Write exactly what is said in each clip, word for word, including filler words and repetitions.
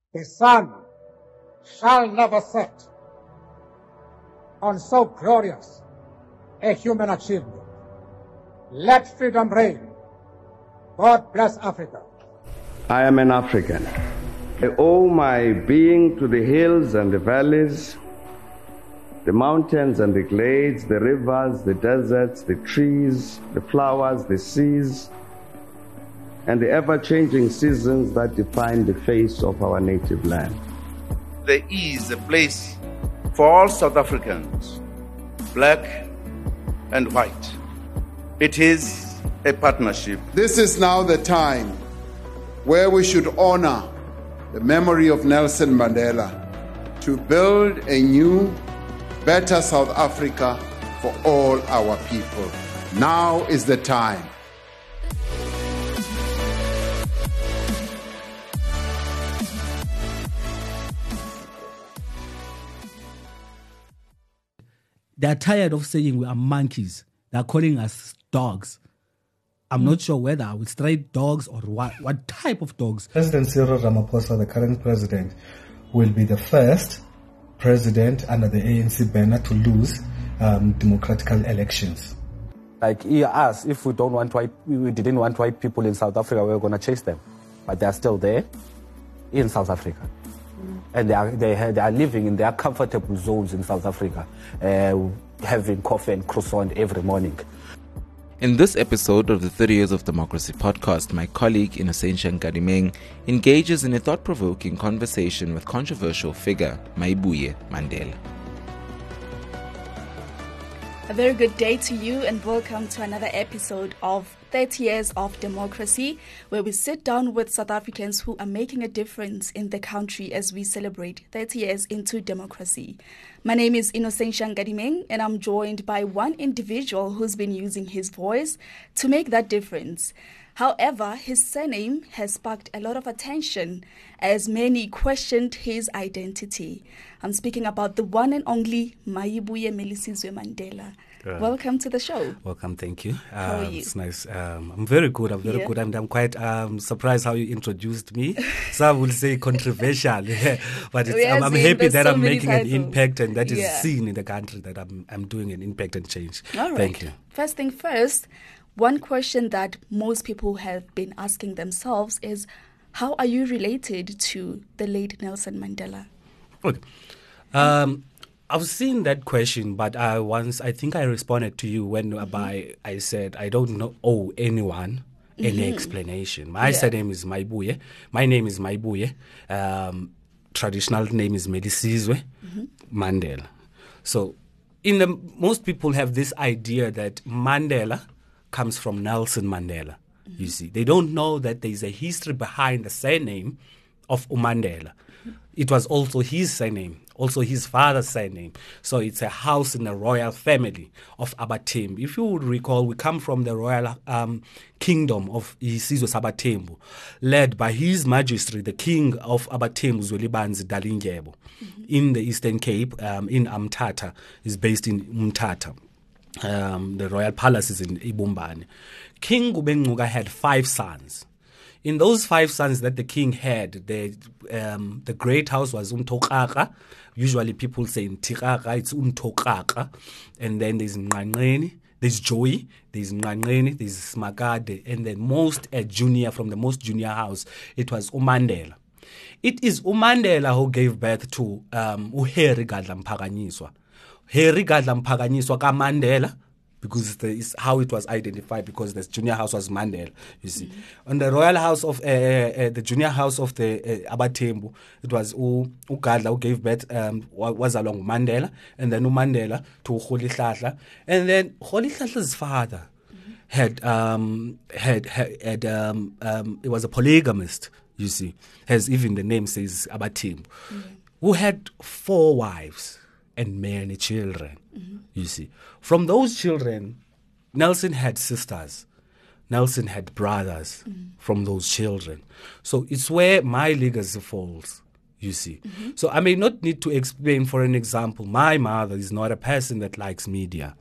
The sun shall never set on so glorious a human achievement. Let freedom reign. God bless Africa. I am an African. I owe my being to the hills and the valleys, the mountains and the glades, the rivers, the deserts, the trees, the flowers, the seas, and the ever-changing seasons that define the face of our native land. There is a place for all South Africans, black and white. It is a partnership. This is now the time where we should honor the memory of Nelson Mandela to build a new, better South Africa for all our people. Now is the time. They're tired of saying we are monkeys. They're calling us dogs. I'm mm. not sure whether I would straight dogs or what, what type of dogs. President Cyril Ramaphosa, the current president, will be the first president under the A N C banner to lose um, democratic elections. Like us, if we don't want white, we didn't want white people in South Africa, we were going to chase them, but they are still there in South Africa. And they are, they, they are living in their comfortable zones in South Africa, uh, having coffee and croissant every morning. In this episode of the thirty Years of Democracy podcast, my colleague Innocentian Nkadimeng engages in a thought-provoking conversation with controversial figure Mayibuye Mandela. A very good day to you and welcome to another episode of thirty Years of Democracy, where we sit down with South Africans who are making a difference in the country as we celebrate thirty years into democracy. My name is Innocentian Nkadimeng and I'm joined by one individual who's been using his voice to make that difference. However, his surname has sparked a lot of attention as many questioned his identity. I'm speaking about the one and only Mayibuye Melisizwe Mandela. Uh, Welcome to the show. Welcome, thank you. Uh, how are you? It's nice. Um, I'm very good. I'm very yeah. good. And I'm quite um, surprised how you introduced me. Some will say controversial, but it's, I'm, I'm happy that so I'm making titles. an impact and that is yeah. seen in the country that I'm, I'm doing an impact and change. All right. Thank you. First thing first, one question that most people have been asking themselves is, how are you related to the late Nelson Mandela? Okay. Um, I've seen that question, but I once I think I responded to you when mm-hmm. by I said I don't know owe anyone mm-hmm. any explanation. My yeah. surname is Mayibuye. My name is Mayibuye. Um, traditional name is Melisizwe mm-hmm. Mandela. So, in the most people have this idea that Mandela comes from Nelson Mandela. Mm-hmm. You see, they don't know that there is a history behind the surname of Mandela. Mm-hmm. It was also his surname. Also his father's surname. So it's a house in the royal family of Abatembu. If you would recall, we come from the royal um, kingdom of Isizwe Sabatembu, led by His Majesty, the King of Abatembu, Zwelibanzi Dalindyebo, mm-hmm. in the Eastern Cape, um, in Umtata, is based in Umtata. Um, the royal palace is in Ibumbane. King Gubengcuka had five sons. In those five sons that the king had, the um, the great house was Umtokaka. Usually people say Ntikaka, it's Umtokaka. And then there's Nqanqeni, there's Joey, there's Nqanqeni, there's Smakade, and then most a junior from the most junior house, it was uMandela. It is uMandela who gave birth to um, uHarry Gadla Mphakanyiswa. Harry Gadla Mphakanyiswa kaMandela, because it's, the, it's how it was identified, because the junior house was Mandela, you see. Mm-hmm. On the royal house of, uh, uh, the junior house of the uh, Abatembu, it was U Gadla who gave birth, um, was along Mandela, and then uMandela to Rolihlahla, and then Rolihlahla's father mm-hmm. had, um, had, had, had um, um, it was a polygamist, you see, as even the name says Abatembu, mm-hmm. who had four wives and many children, mm-hmm. you see. From those children, Nelson had sisters. Nelson had brothers mm-hmm. from those children. So it's where my legacy falls, you see. Mm-hmm. So I may not need to explain, for an example, my mother is not a person that likes media.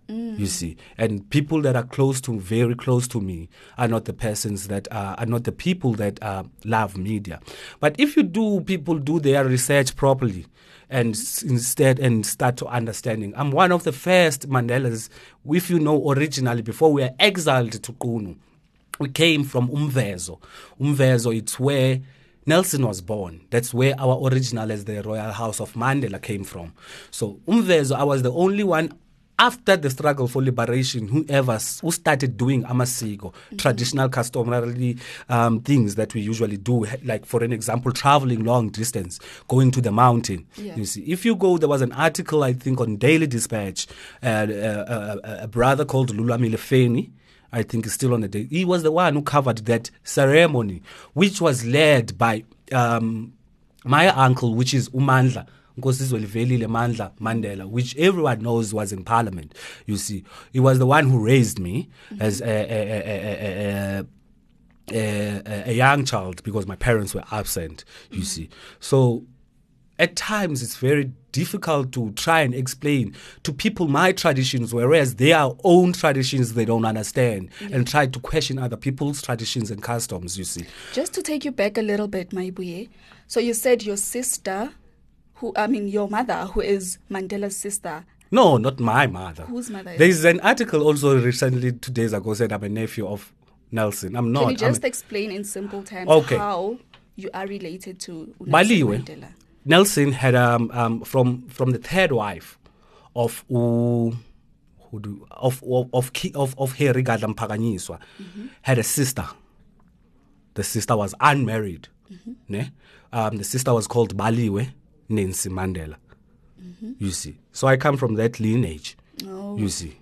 Mm. You see, and people that are close to, very close to me, are not the persons that are, are not the people that uh, love media. But if you do, people do their research properly, and s- instead and start to understanding. I'm one of the first Mandelas, if you know, originally before we were exiled to Qunu, we came from Umvezo. Umvezo, it's where Nelson was born. That's where our original as the Royal House of Mandela came from. So Umvezo, I was the only one after the struggle for liberation, whoever who started doing amasiko, mm-hmm. traditional customary um, things that we usually do, like for an example, traveling long distance, going to the mountain. Yeah. You see, if you go, there was an article I think on Daily Dispatch, uh, uh, uh, a brother called Lulamile Feni, I think is still on the day. He was the one who covered that ceremony, which was led by um, my uncle, which is Umandla. Mandla Mandela, which everyone knows was in parliament. You see, he was the one who raised me mm-hmm. as a, a, a, a, a, a young child because my parents were absent. You mm-hmm. see, so at times it's very difficult to try and explain to people my traditions, whereas their own traditions they don't understand, yeah. and try to question other people's traditions and customs. You see, just to take you back a little bit, Maibuye. So you said your sister. Who I mean, your mother, who is Mandela's sister. No, not my mother. Whose mother is? There is an article also recently, two days ago, said I'm a nephew of Nelson. I'm not. Can you just I'm explain in simple terms okay. how you are related to Nelson Mandela? Nelson had um, um from from the third wife of uh, who do of of of of, of Harry Gadam Paganyiswa, mm-hmm. had a sister. The sister was unmarried. Mm-hmm. Ne? Um, the sister was called Baliwe Nancy Mandela. Mm-hmm. You see. So I come from that lineage. Oh. You see.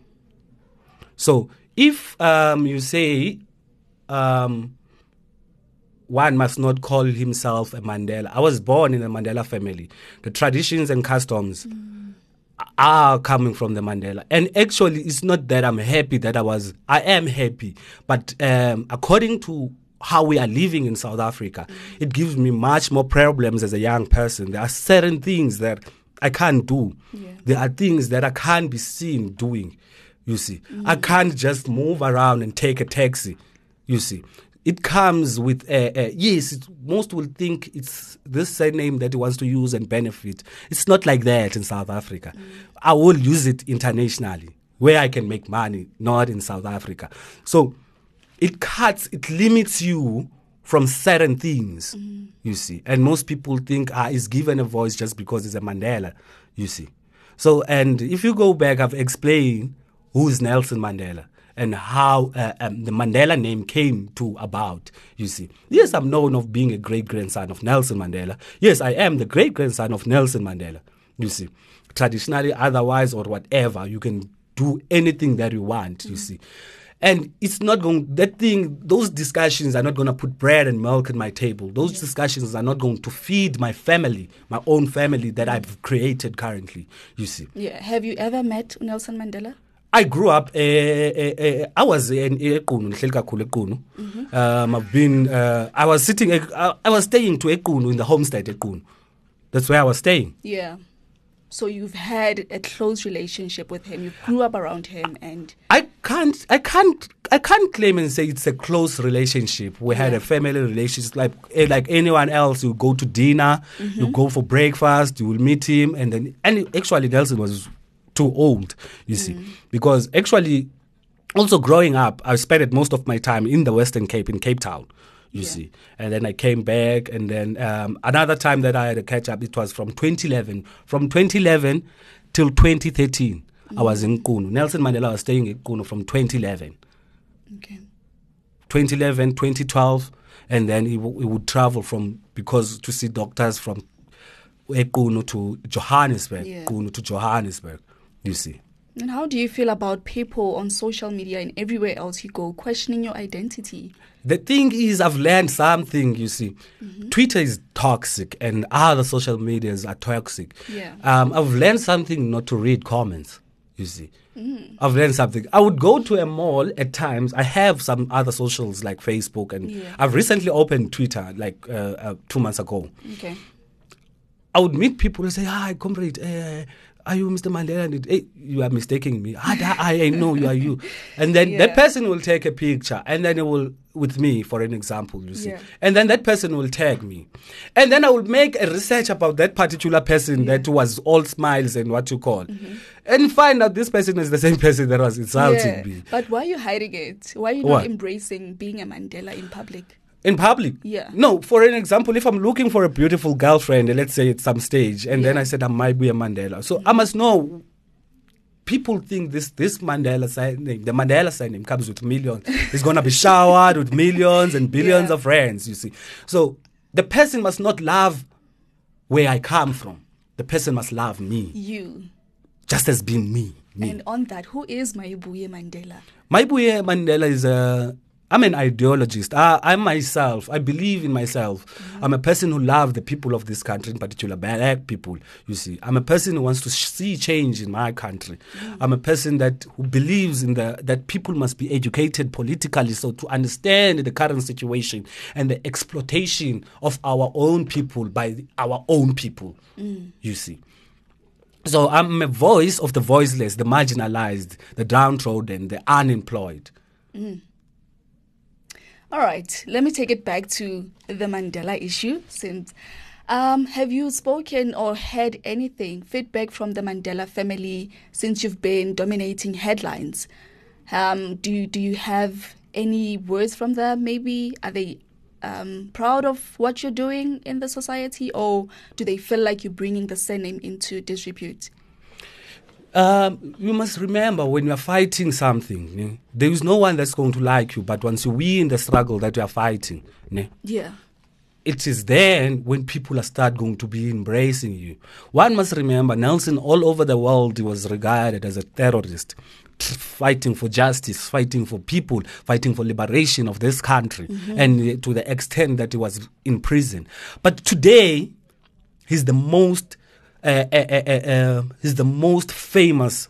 So if um, you say um, one must not call himself a Mandela. I was born in a Mandela family. The traditions and customs mm. are coming from the Mandela. And actually, it's not that I'm happy that I was, I am happy. But um, according to how we are living in South Africa, mm. it gives me much more problems as a young person. There are certain things that I can't do. Yeah. There are things that I can't be seen doing, you see. Mm. I can't just move around and take a taxi, you see. It comes with, a, a, yes, it, most will think it's this surname that he wants to use and benefit. It's not like that in South Africa. Mm. I will use it internationally, where I can make money, not in South Africa. So it cuts, it limits you from certain things, mm. you see. And most people think ah, he's given a voice just because he's a Mandela, you see. So, and if you go back, I've explained who is Nelson Mandela and how uh, um, the Mandela name came to about, you see. Yes, I'm known of being a great-grandson of Nelson Mandela. Yes, I am the great-grandson of Nelson Mandela, you see. Traditionally, otherwise, or whatever, you can do anything that you want, mm. you see. And it's not going, that thing, those discussions are not going to put bread and milk on my table. Those yeah. discussions are not going to feed my family, my own family that I've created currently, you see. Yeah. Have you ever met Nelson Mandela? I grew up, uh, uh, uh, I was in Equnu, mm-hmm. um, I've been, uh, I was sitting, uh, I was staying to Equnu in the homestead Equnu. That's where I was staying. Yeah. So you've had a close relationship with him. You grew up around him, and I can't, I can't, I can't claim and say it's a close relationship. We yeah. had a family relationship, like like anyone else. You go to dinner, mm-hmm. you go for breakfast, you will meet him, and then and actually Nelson was too old, you see, mm. because actually, also growing up, I spent most of my time in the Western Cape, in Cape Town. You yeah. see. And then I came back, and then um, another time that I had a catch up, it was from twenty eleven. From twenty eleven till twenty thirteen, mm-hmm. I was in Qunu. Nelson Mandela was staying in Qunu from twenty eleven. Okay. twenty eleven, twenty twelve, and then he, w- he would travel from, because to see doctors from Qunu to Johannesburg, yeah. Qunu to Johannesburg, you see. And how do you feel about people on social media and everywhere else you go questioning your identity? The thing is, I've learned something, you see. Mm-hmm. Twitter is toxic and other social medias are toxic. Yeah. Um, I've learned something not to read comments, you see. Mm. I've learned something. I would go to a mall at times. I have some other socials like Facebook, and yeah. I've recently opened Twitter like uh, uh, two months ago. Okay. I would meet people and say, hi, comrade, uh, are you Mister Mandela? And it, hey, you are mistaking me. I, I, I know you are you. And then Yeah. that person will take a picture and then it will, with me, for an example, you see. Yeah. And then that person will tag me. And then I will make a research about that particular person that was all smiles and what you call. Mm-hmm. And find out this person is the same person that was insulting Yeah. me. But why are you hiding it? Why are you What? not embracing being a Mandela in public? In public? Yeah. No, for an example, if I'm looking for a beautiful girlfriend, and let's say at some stage, and then I said I might be a Mandela. So I must know, people think this this Mandela sign name, the Mandela sign name comes with millions. It's going to be showered with millions and billions Yeah. of rands, you see. So the person must not love where I come from. The person must love me, You. just as being me. me. And on that, who is Maibuye Mandela? Maibuye Mandela is a, I'm an ideologist. I, I myself, I believe in myself. Mm-hmm. I'm a person who loves the people of this country, in particular black people, you see. I'm a person who wants to sh- see change in my country. Mm-hmm. I'm a person that who believes in the that people must be educated politically, so to understand the current situation and the exploitation of our own people by the, our own people, mm. you see. So I'm a voice of the voiceless, the marginalized, the downtrodden, the unemployed. Mm. All right, let me take it back to the Mandela issue. Since, um, have you spoken or heard anything, feedback from the Mandela family since you've been dominating headlines? Um, do you, do you have any words from them? Maybe are they um, proud of what you're doing in the society, or do they feel like you're bringing the surname into disrepute? Um, you must remember, when you are fighting something, ne, there is no one that's going to like you, but once you win the struggle that you are fighting, ne, Yeah. it is then when people are start going to be embracing you. One must remember, Nelson all over the world, he was regarded as a terrorist, fighting for justice, fighting for people, fighting for liberation of this country, mm-hmm. and to the extent that he was in prison. But today, he's the most Uh, uh, uh, uh, uh, he's the most famous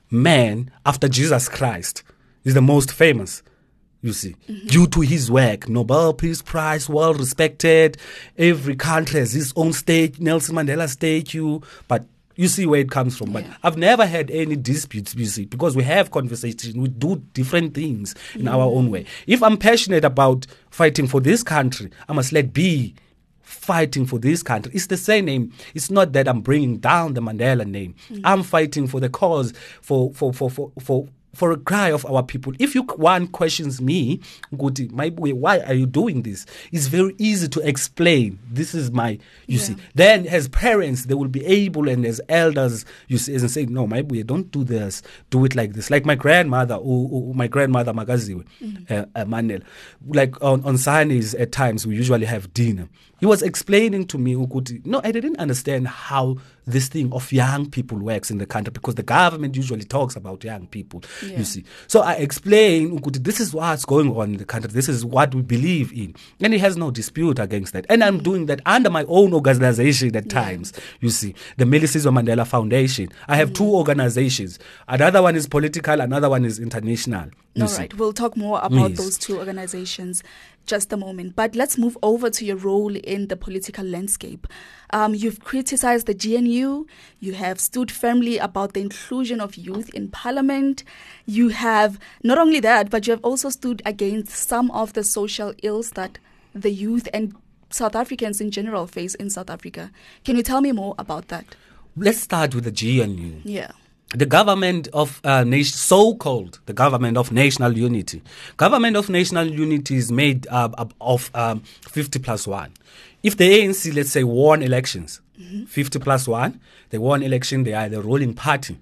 man after Jesus Christ. He's the most famous, you see, mm-hmm. due to his work. Nobel Peace Prize, well respected. Every country has its own state, Nelson Mandela statue. But you see where it comes from. But yeah. I've never had any disputes, you see, because we have conversations. We do different things in mm-hmm. our own way. If I'm passionate about fighting for this country, I must let be fighting for this country. It's the same name. It's not that I'm bringing down the Mandela name. Mm-hmm. I'm fighting for the cause, for for for for for, for a cry of our people. If you one questions me, Nguti, Maibuye, why are you doing this? It's very easy to explain. This is my, you yeah. see. Then as parents, they will be able, and as elders, you see, and say, no, Maibuye, don't do this. Do it like this. Like my grandmother, or, or my grandmother Magaziwe, mm-hmm. uh, uh, Mandela. Like on, on Sundays at times, we usually have dinner. He was explaining to me, Ukuti, no, I didn't understand how this thing of young people works in the country, because the government usually talks about young people, yeah. you see. So I explained, Ukuti, this is what's going on in the country. This is what we believe in. And he has no dispute against that. And I'm doing that under my own organization at yeah. times, you see. The Melisizo Mandela Foundation. I have mm. two organizations. Another one is political, another one is international. All see. right, we'll talk more about yes. those two organizations just a moment. But let's move over to your role in the political landscape. Um, you've criticized the G N U. You have stood firmly about the inclusion of youth in parliament. You have, not only that, but you have also stood against some of the social ills that the youth and South Africans in general face in South Africa. Can you tell me more about that? Let's start with the G N U. Yeah. The government of uh, nation, so-called the government of national unity. Government of national unity is made up of um, fifty plus one. If the A N C, let's say, won elections, mm-hmm. fifty plus one, they won election, they are the ruling party.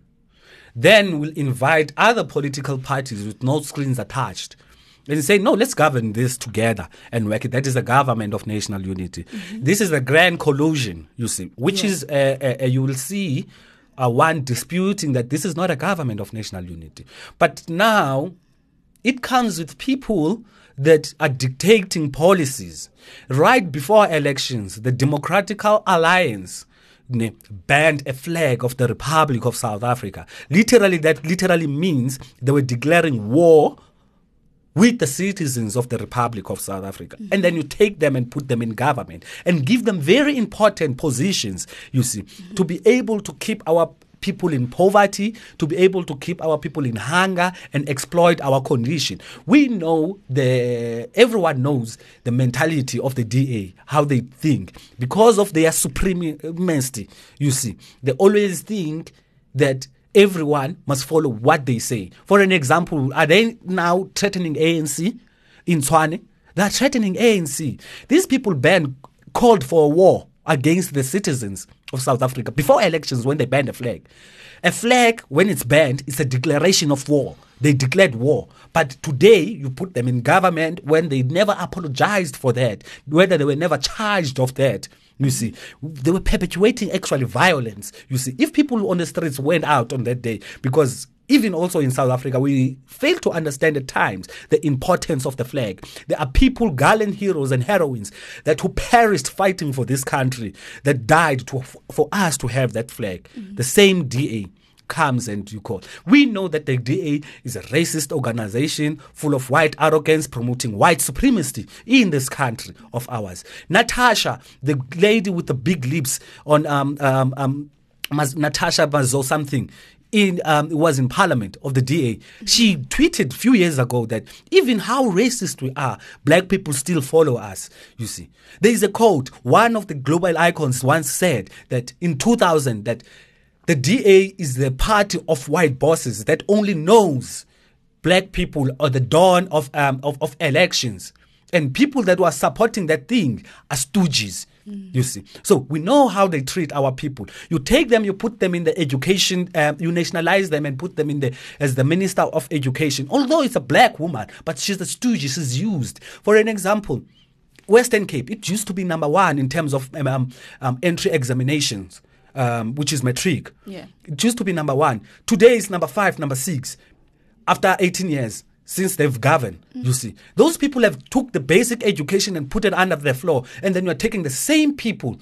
Then we'll invite other political parties with no screens attached. And say, no, let's govern this together and work it. That is the government of national unity. Mm-hmm. This is the grand collusion, you see, which yeah. is, uh, uh, uh, you will see, Uh, one disputing that this is not a government of national unity. But now it comes with people that are dictating policies. Right before elections, the Democratic Alliance ne, banned a flag of the Republic of South Africa. Literally, that literally means they were declaring war with the citizens of the Republic of South Africa. Mm-hmm. And then you take them and put them in government and give them very important positions, you see, mm-hmm. to be able to keep our people in poverty, to be able to keep our people in hunger and exploit our condition. We know the everyone knows the mentality of the D A, how they think, because of their supremacy. You see, they always think that everyone must follow what they say. For an example, are they now threatening A N C in Tshwane? They are threatening A N C. These people banned, called for a war against the citizens of South Africa before elections when they banned a flag. A flag, when it's banned, it's a declaration of war. They declared war. But today, you put them in government when they never apologized for that, whether they were never charged of that. You see, they were perpetuating actually violence. You see, if people on the streets went out on that day, because even also in South Africa, we fail to understand at times the importance of the flag. There are people, gallant heroes and heroines, that who perished fighting for this country, that died to, for us to have that flag. Mm-hmm. The same D A comes and you call. We know that the D A is a racist organization full of white arrogance, promoting white supremacy in this country of ours. Natasha, the lady with the big lips on um um um Natasha Mazo something. In um, it was in Parliament of the D A. Mm-hmm. She tweeted a few years ago that even how racist we are, black people still follow us. You see, there is a quote. One of the global icons once said that in two thousand that the D A is the party of white bosses that only knows black people or the dawn of um, of, of elections, and people that were supporting that thing are stooges. Mm. You see, so we know how they treat our people. You take them, you put them in the education, um, you nationalize them and put them in the as the Minister of Education. Although it's a black woman, but she's a stooge. She's used. For an example, Western Cape, it used to be number one in terms of um, um, entry examinations, um, which is matric. Yeah. It used to be number one. Today it's number five, number six. After eighteen years. Since they've governed, mm. you see. Those people have took the basic education and put it under the floor. And then you're taking the same people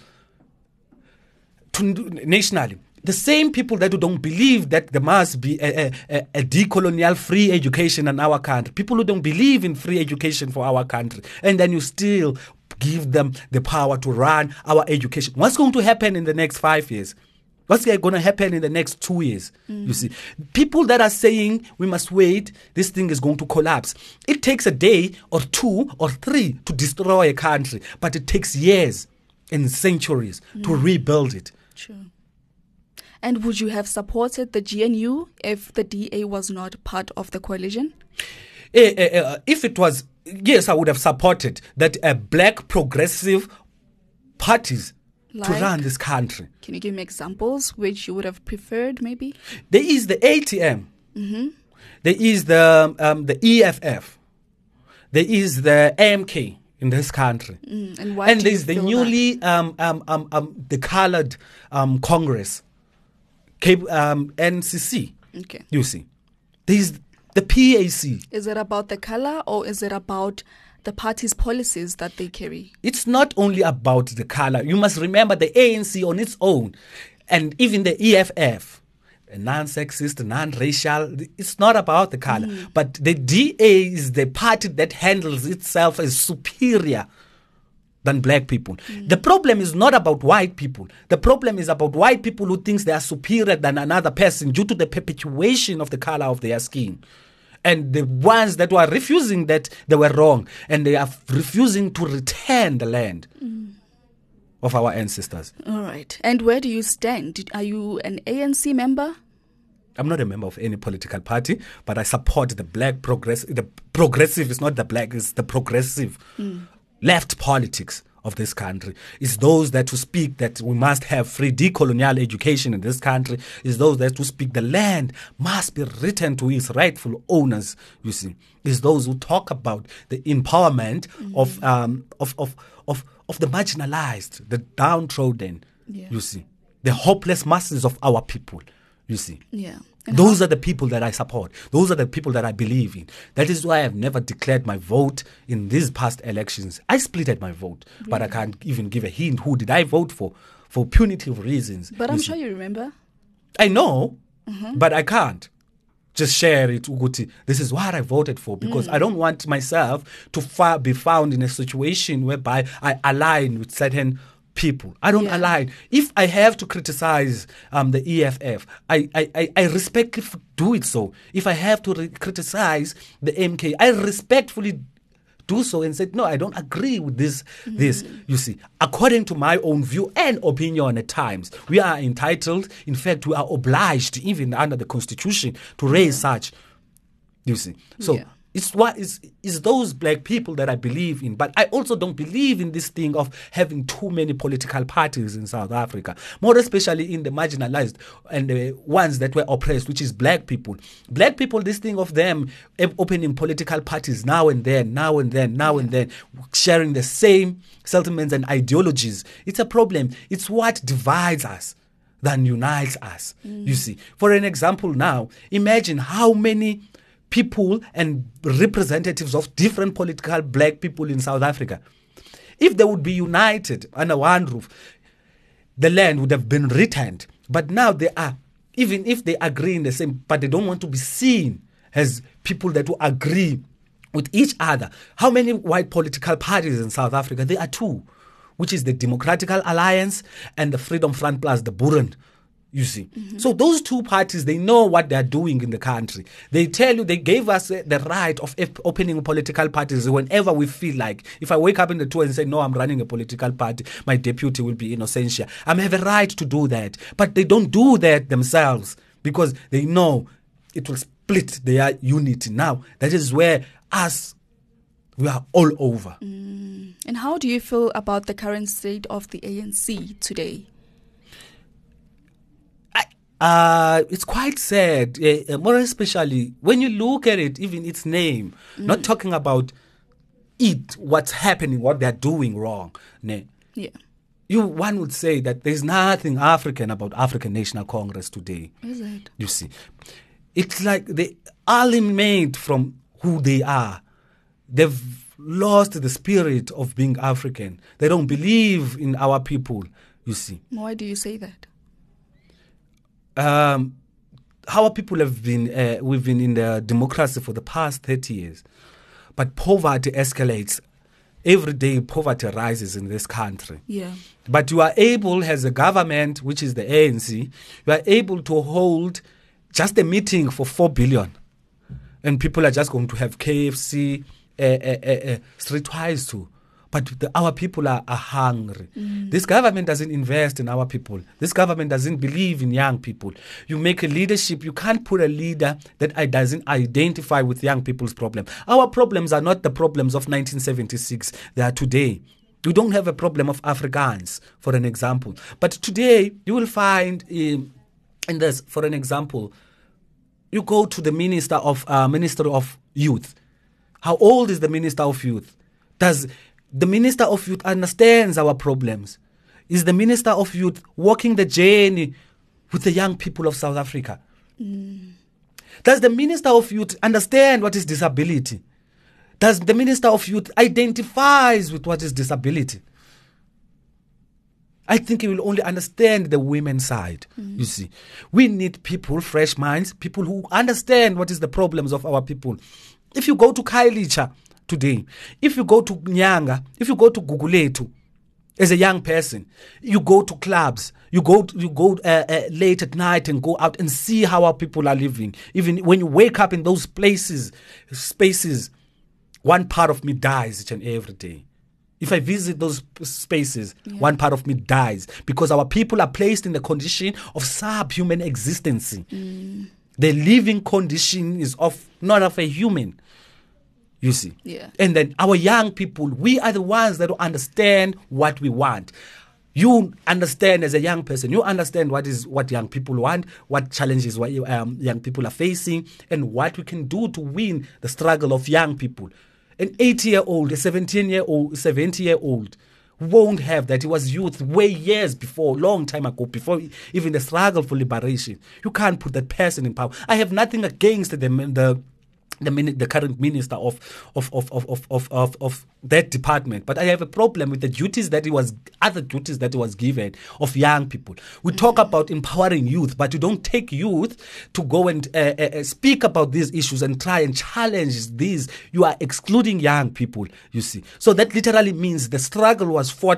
to nationally. The same people that don't believe that there must be a, a, a decolonial free education in our country. People who don't believe in free education for our country. And then you still give them the power to run our education. What's going to happen in the next five years? What's going to happen in the next two years? Mm. You see, people that are saying we must wait, this thing is going to collapse. It takes a day or two or three to destroy a country, but it takes years and centuries mm. to rebuild it. True. And would you have supported the G N U if the D A was not part of the coalition? Uh, uh, uh, if it was, yes, I would have supported that uh, black progressive parties Like, to run this country. Can you give me examples which you would have preferred, maybe? There is the A T M. Mm-hmm. There is the um, the E F F. There is the A M K in this country. Mm, and why and do there's you the feel newly um, um, um, um, the colored um, Congress, Cape, um, N C C. Okay. You see, there's the P A C. Is it about the color or is it about the party's policies that they carry? It's not only about the color. You must remember the A N C on its own, and even the E F F, non-sexist, non-racial. It's not about the color, mm. but the D A is the party that handles itself as superior than black people. Mm. The problem is not about white people. The problem is about white people who thinks they are superior than another person due to the perpetuation of the color of their skin. And the ones that were refusing that, they were wrong. And they are refusing to return the land mm. of our ancestors. All right. And where do you stand? Are you an A N C member? I'm not a member of any political party, but I support the black progressive. The progressive is not the black, it's the progressive mm. left politics of this country. It's those that to speak that we must have free decolonial education in this country. It's those that to speak the land must be returned to its rightful owners, you see. It's those who talk about the empowerment mm-hmm. of, um, of, of, of, of the marginalized, the downtrodden, yeah. you see. The hopeless masses of our people, you see. Yeah. Those are the people that I support. Those are the people that I believe in. That is why I've never declared my vote in these past elections. I splitted my vote, really? But I can't even give a hint who did I vote for, for punitive reasons. But I'm sure you remember. I know, mm-hmm. but I can't just share it. This is what I voted for, because mm. I don't want myself to fa- be found in a situation whereby I align with certain people. I don't Yeah. align. If I have to criticize um, the E F F, I, I, I, I respectfully do it so. If I have to re- criticize the M K, I respectfully do so and say, no, I don't agree with this. Mm. This, you see, according to my own view and opinion at times, we are entitled, in fact, we are obliged, even under the Constitution, to raise yeah. such, you see. So yeah. It's what is is those black people that I believe in, but I also don't believe in this thing of having too many political parties in South Africa, more especially in the marginalized and the ones that were oppressed, which is black people. Black people, this thing of them opening political parties now and then, now and then, now yeah. and then, sharing the same sentiments and ideologies. It's a problem. It's what divides us than unites us. Mm. You see, for an example, now imagine how many people and representatives of different political black people in South Africa. If they would be united under one roof, the land would have been returned. But now they are, even if they agree in the same, but they don't want to be seen as people that will agree with each other. How many white political parties in South Africa? There are two, which is the Democratic Alliance and the Freedom Front plus the Buren. You see. Mm-hmm. So those two parties, they know what they're doing in the country. They tell you, they gave us uh, the right of f- opening political parties whenever we feel like. If I wake up in the two and say, no, I'm running a political party, my deputy will be Innocentia. I have a right to do that. But they don't do that themselves because they know it will split their unity. Now, that is where us, we are all over. Mm. And how do you feel about the current state of the A N C today? Uh, it's quite sad, uh, more especially when you look at it, even its name, mm. not talking about it, what's happening, what they're doing wrong. Ne? Yeah. You, one would say that there's nothing African about African National Congress today. Is it? You see, it's like they alienate from who they are. They've lost the spirit of being African. They don't believe in our people, you see. Why do you say that? Um, our people have been, uh, we've been in the democracy for the past thirty years, but poverty escalates. Every day poverty rises in this country. Yeah. But you are able, as a government, which is the A N C, you are able to hold just a meeting for four billion. And people are just going to have K F C, uh, uh, uh, uh, streetwise too. But the, our people are, are hungry. Mm. This government doesn't invest in our people. This government doesn't believe in young people. You make a leadership, you can't put a leader that doesn't identify with young people's problem. Our problems are not the problems of nineteen seventy-six. They are today. We don't have a problem of Afrikaans, for an example. But today, you will find, um, in this, for an example, you go to the Minister of uh, Minister of Youth. How old is the Minister of Youth? Does the Minister of Youth understands our problems? Is the Minister of Youth walking the journey with the young people of South Africa? Mm. Does the Minister of Youth understand what is disability? Does the Minister of Youth identifies with what is disability? I think he will only understand the women's side, mm. you see. We need people, fresh minds, people who understand what is the problems of our people. If you go to Khayelitsha today, if you go to Nyanga, if you go to Gugulethu, as a young person, you go to clubs, you go to, you go uh, uh, late at night and go out and see how our people are living. Even when you wake up in those places, spaces, one part of me dies each and every day. If I visit those spaces, yeah. one part of me dies because our people are placed in the condition of subhuman existence. Mm. The living condition is of not of a human. You see. Yeah. And then our young people, we are the ones that understand what we want. You understand as a young person, you understand what is what young people want, what challenges what um, young people are facing, and what we can do to win the struggle of young people. An eighty-year-old, a seventeen-year-old, seventy-year-old won't have that. It was youth way years before, long time ago, before even the struggle for liberation. You can't put that person in power. I have nothing against the the the, the current minister of of, of, of, of, of of that department, but I have a problem with the duties that he was, other duties that he was given of young people. We mm-hmm. talk about empowering youth, but you don't take youth to go and uh, uh, speak about these issues and try and challenge these. You are excluding young people, you see. So that literally means the struggle was fought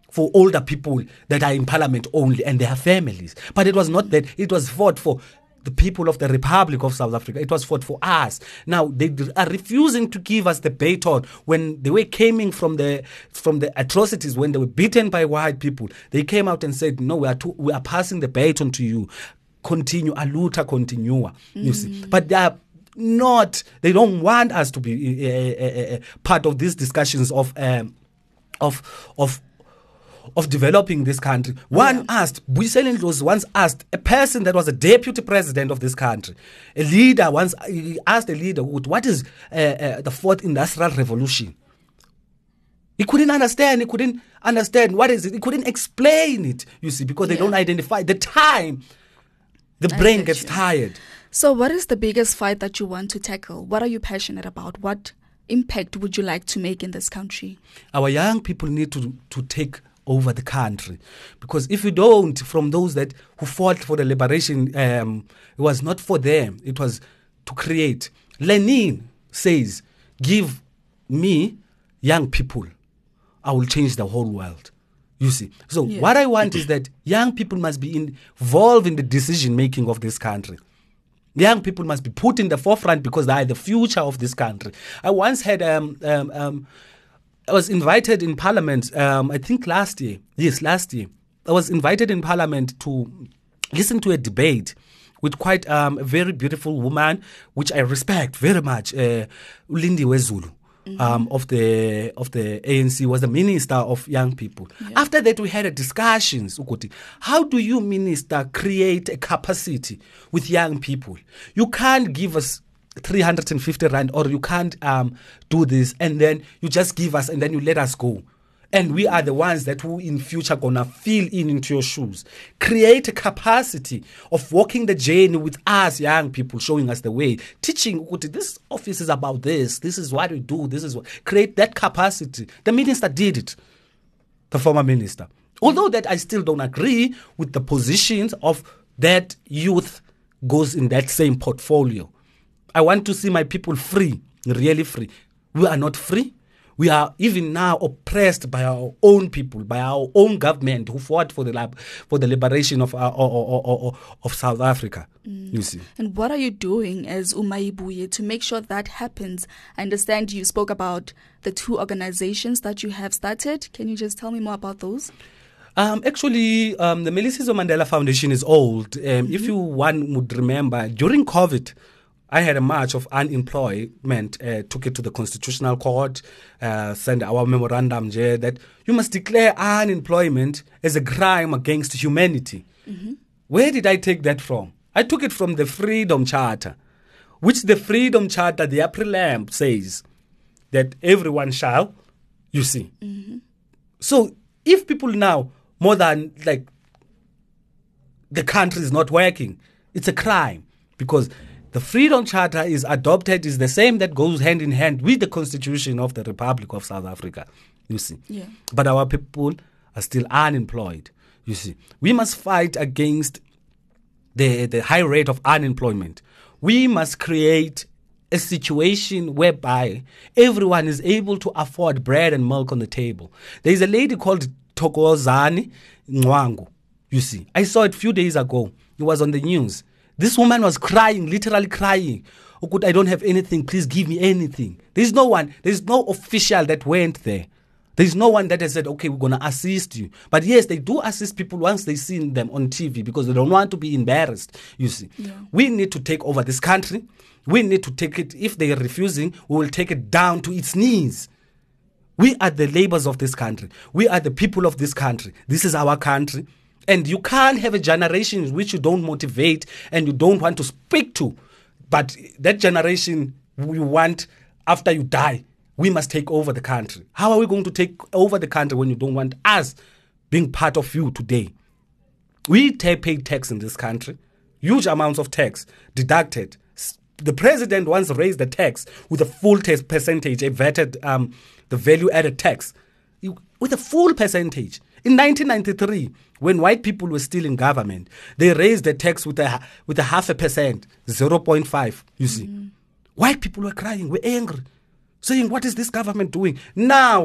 for older people that are in parliament only and their families. But it was not that. It was fought for the people of the Republic of South Africa. It was fought for us. Now they are refusing to give us the baton when they were coming from the from the atrocities, when they were beaten by white people. They came out and said, no, we are too, we are passing the baton to you. Continue, a luta continua. Mm. You see, but they are not. They don't want us to be uh, uh, uh, part of these discussions of um, of of. of developing this country. One yeah. asked, Buyiseni Ndlozi once asked a person that was a deputy president of this country, a leader once he asked a leader, what is uh, uh, the fourth industrial revolution? He couldn't understand, he couldn't understand what is it, he couldn't explain it, you see, because they yeah. don't identify the time. The brain gets you. tired. So what is the biggest fight that you want to tackle? What are you passionate about? What impact would you like to make in this country? Our young people need to, to take over the country, because if you don't, from those that who fought for the liberation, um, it was not for them, it was to create. Lenin says, give me young people, I will change the whole world. You see, so yeah. what I want is that young people must be involved in the decision making of this country. Young people must be put in the forefront because they are the future of this country. I once had um um, um I was invited in Parliament, um, I think last year. Yes, last year. I was invited in Parliament to listen to a debate with quite um, a very beautiful woman, which I respect very much, uh, Lindiwe Zulu. Mm-hmm. Um, of the of the A N C, was the Minister of Young People. Yeah. After that, we had a discussions. How do you, Minister, create a capacity with young people? You can't give us three hundred fifty rand, or you can't um, do this, and then you just give us, and then you let us go. And we are the ones that who in future gonna fill in into your shoes. Create a capacity of walking the journey with us young people, showing us the way, teaching, this office is about this, this is what we do, this is what, create that capacity. The minister did it, the former minister. Although that I still don't agree with the positions of that youth goes in that same portfolio. I want to see my people free, really free. We are not free. We are even now oppressed by our own people, by our own government who fought for the lab, for the liberation of our, or, or, or, of South Africa. Mm. You see. And what are you doing as Umayibuye to make sure that happens? I understand you spoke about the two organizations that you have started. Can you just tell me more about those? Um, actually, um, the Melisiso Mandela Foundation is old. Um, mm-hmm. If you one would remember, during COVID, I had a march of unemployment, uh, took it to the Constitutional Court, uh, sent our memorandum there that you must declare unemployment as a crime against humanity. Mm-hmm. Where did I take that from? I took it from the Freedom Charter, which the Freedom Charter, the preamble says that everyone shall, you see. Mm-hmm. So if people now, more than like the country is not working, it's a crime, because the Freedom Charter is adopted, is the same that goes hand in hand with the Constitution of the Republic of South Africa, you see. Yeah. But our people are still unemployed, you see. We must fight against the, the high rate of unemployment. We must create a situation whereby everyone is able to afford bread and milk on the table. There is a lady called Thokozani Ngwangu, you see. I saw it a few days ago. It was on the news. This woman was crying, literally crying. Oh, good, I don't have anything. Please give me anything. There's no one. There's no official that went there. There's no one that has said, okay, we're going to assist you. But yes, they do assist people once they see them on T V because they don't want to be embarrassed, you see. Yeah. We need to take over this country. We need to take it. If they are refusing, we will take it down to its knees. We are the laborers of this country. We are the people of this country. This is our country. And you can't have a generation which you don't motivate and you don't want to speak to. But that generation you want after you die, we must take over the country. How are we going to take over the country when you don't want us being part of you today? We pay tax in this country, huge amounts of tax deducted. The president once raised the tax with a full tax percentage, a vetted, um, the value-added tax, with a full percentage. In nineteen ninety-three, when white people were still in government, they raised the tax with a with a half a percent, zero point five, you see. Mm-hmm. White people were crying, were angry, saying, what is this government doing? Now,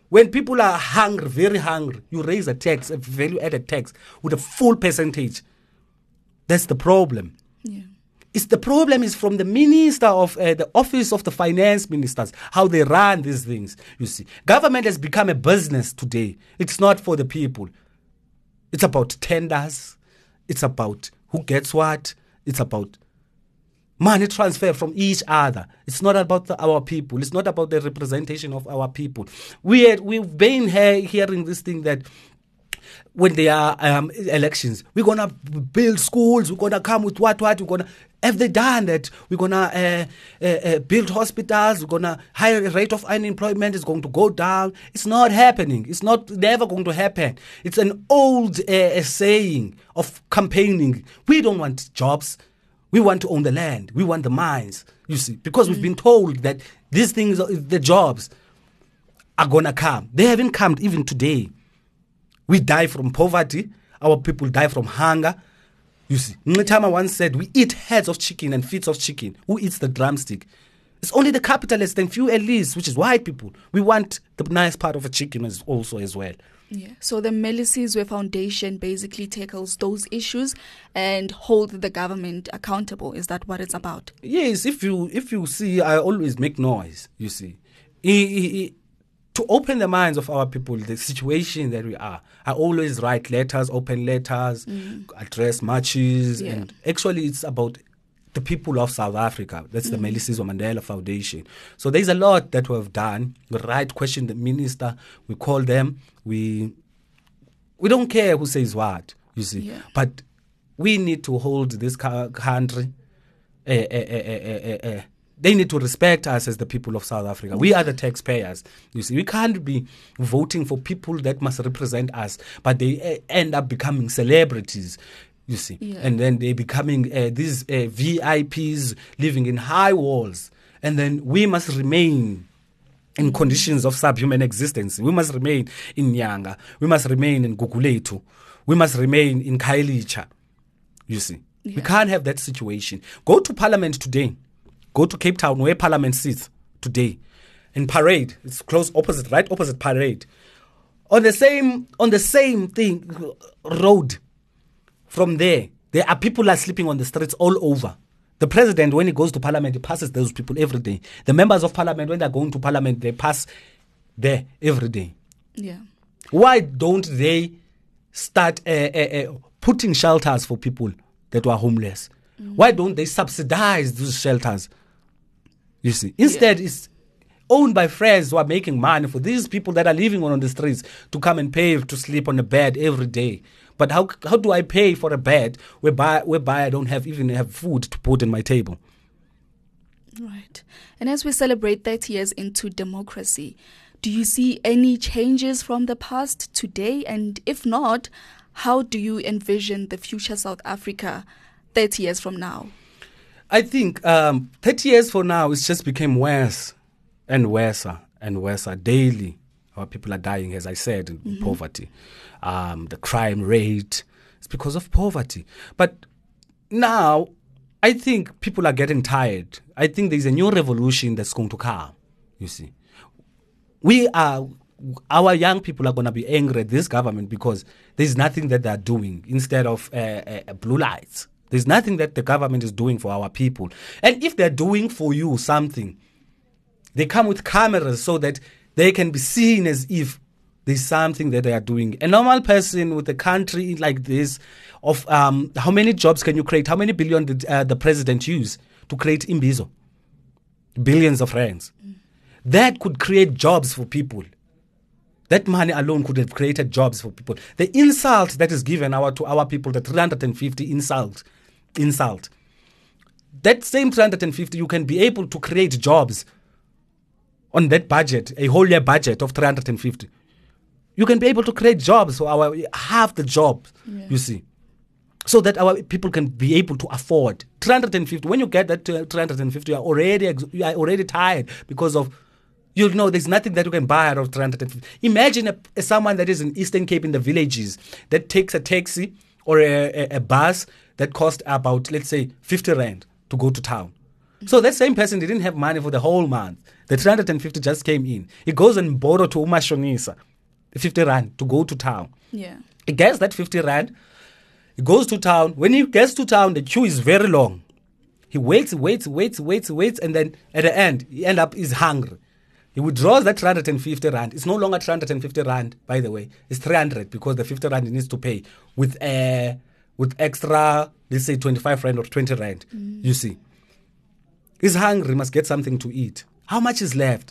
When people are hungry, very hungry, you raise a tax, a value-added tax, with a full percentage. That's the problem. Yeah. It's the problem is from the minister of uh, the office of the finance ministers, how they run these things. You see, government has become a business today. It's not for the people. It's about tenders. It's about who gets what. It's about money transfer from each other. It's not about the, our people. It's not about the representation of our people. We had, we've been he- hearing this thing that when there are um, elections, we're going to build schools, we're going to come with what, what, we're going to... Have they done that? We're going to uh, uh, uh, build hospitals, we're going to... Higher rate of unemployment is going to go down. It's not happening. It's not never going to happen. It's an old uh, saying of campaigning. We don't want jobs. We want to own the land. We want the mines, you see, because mm. we've been told that these things, the jobs are going to come. They haven't come even today. We die from poverty. Our people die from hunger. You see, Nxitama once said, we eat heads of chicken and feet of chicken. Who eats the drumstick? It's only the capitalists and few elites, which is white people. We want the nice part of a chicken as also as well. Yeah. So the Melisizwe Foundation basically tackles those issues and hold the government accountable. Is that what it's about? Yes. If you if you see, I always make noise. You see, I, I, I, to open the minds of our people, the situation that we are. I always write letters, open letters, mm. address marches, yeah. and actually it's about the people of South Africa. That's mm. the Melisizwe Mandela Foundation. So there's a lot that we've done. We write, question the minister, we call them, we we don't care who says what, you see. Yeah. But we need to hold this ca- country. Uh, uh, uh, uh, uh, uh, They need to respect us as the people of South Africa. We are the taxpayers. You see, we can't be voting for people that must represent us, but they uh, end up becoming celebrities. You see, yeah. and then they becoming uh, these uh, V I Ps living in high walls, and then we must remain in conditions of subhuman existence. We must remain in Nyanga. We must remain in Guguletu. We must remain in Khayelitsha. You see, yeah. we can't have that situation. Go to Parliament today. Go to Cape Town where Parliament sits today. In Parade, it's close opposite, right opposite Parade. On the same, on the same thing, road. From there, there are people are sleeping on the streets all over. The president, when he goes to Parliament, he passes those people every day. The members of Parliament, when they're going to Parliament, they pass there every day. Yeah. Why don't they start uh, uh, uh, putting shelters for people that were homeless? Mm. Why don't they subsidize those shelters? You see, instead, yeah. it's owned by friends who are making money for these people that are living on the streets to come and pay to sleep on a bed every day. But how how do I pay for a bed whereby whereby I don't have even have food to put on my table? Right. And as we celebrate thirty years into democracy, do you see any changes from the past today? And if not, how do you envision the future South Africa thirty years from now? I think um, thirty years from now, it's just became worse and worse and worse daily. Our people are dying, as I said, in mm-hmm. poverty. Um, the crime rate is because of poverty. But now, I think people are getting tired. I think there's a new revolution that's going to come, you see. We are, our young people are going to be angry at this government because there's nothing that they're doing instead of uh, uh, blue lights. There's nothing that the government is doing for our people. And if they're doing for you something, they come with cameras so that they can be seen as if there's something that they are doing. A normal person with a country like this, of um, how many jobs can you create? How many billion did uh, the president use to create Imbizo? Billions of rands. Mm. That could create jobs for people. That money alone could have created jobs for people. The insult that is given our, to our people, the three hundred fifty insult, insult. That same three hundred fifty, you can be able to create jobs on that budget, a whole year budget of three hundred fifty. You can be able to create jobs for our half the job, yeah. you see, so that our people can be able to afford three hundred fifty. When you get that uh, three hundred fifty, you are already you are already tired because of, you know, there's nothing that you can buy out of three hundred fifty. Imagine a, a, someone that is in Eastern Cape in the villages that takes a taxi or a, a, a bus that costs about, let's say, fifty rand to go to town. So that same person didn't have money for the whole month. The three hundred fifty just came in. He goes and borrows to Umashonisa, the fifty rand to go to town. Yeah. He gets that fifty rand. He goes to town. When he gets to town, the queue is very long. He waits, waits, waits, waits, waits, and then at the end, he end up is hungry. He withdraws that three hundred fifty rand. It's no longer three hundred fifty rand, by the way. It's three hundred because the fifty rand he needs to pay with uh, with extra, let's say twenty-five rand or twenty rand. Mm. You see. He's hungry, must get something to eat. How much is left?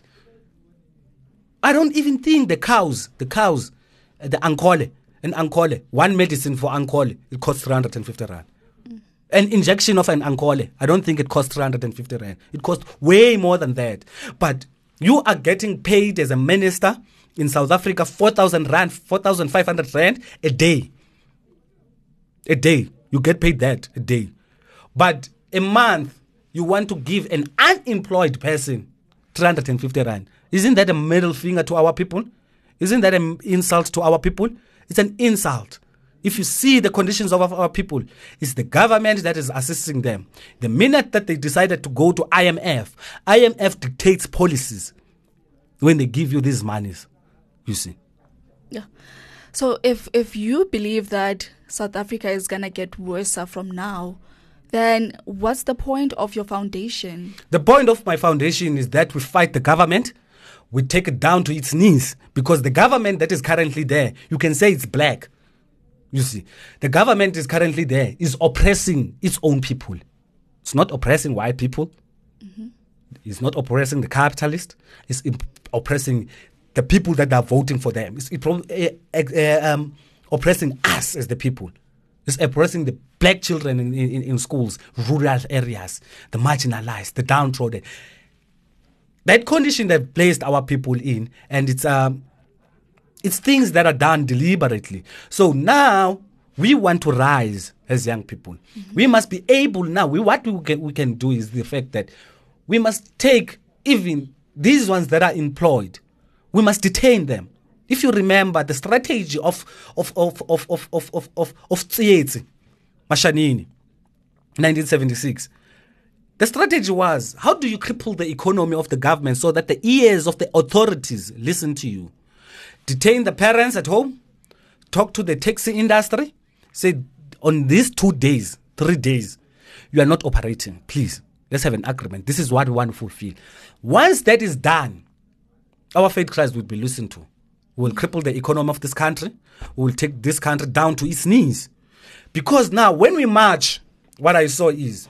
I don't even think the cows, the cows, uh, the Ankole, and Ankole, one medicine for Ankole, it costs three hundred fifty rand. Mm. An injection of an Ankole, I don't think it costs three hundred fifty rand. It costs way more than that. But you are getting paid as a minister in South Africa four thousand rand, four thousand five hundred rand a day. A day. You get paid that a day. But a month, you want to give an unemployed person three hundred fifty rand. Isn't that a middle finger to our people? Isn't that an insult to our people? It's an insult. If you see the conditions of our people, it's the government that is assisting them. The minute that they decided to go to I M F, I M F dictates policies when they give you these monies, you see. Yeah. So if, if you believe that South Africa is going to get worse from now, then what's the point of your foundation? The point of my foundation is that we fight the government. We take it down to its knees because the government that is currently there, you can say it's black. You see, the government is currently there, is oppressing its own people. It's not oppressing white people. Mm-hmm. It's not oppressing the capitalist. It's imp- oppressing the people that are voting for them. It's uh, uh, um, oppressing us as the people. It's oppressing the black children in, in, in schools, rural areas, the marginalized, the downtrodden. That condition they've placed our people in, and it's um, it's things that are done deliberately. So now we want to rise as young people. Mm-hmm. We must be able now. We, what we can, we can do is the fact that we must take even these ones that are employed. We must detain them. If you remember the strategy of of of of of of of of, of Tsietsi, Mashanini, nineteen seventy-six. The strategy was, how do you cripple the economy of the government so that the ears of the authorities listen to you? Detain the parents at home, talk to the taxi industry, say on these two days, three days, you are not operating. Please, let's have an agreement. This is what we want to fulfill. Once that is done, our faith cries will be listened to. We will cripple the economy of this country. We will take this country down to its knees. Because now, when we march, what I saw is,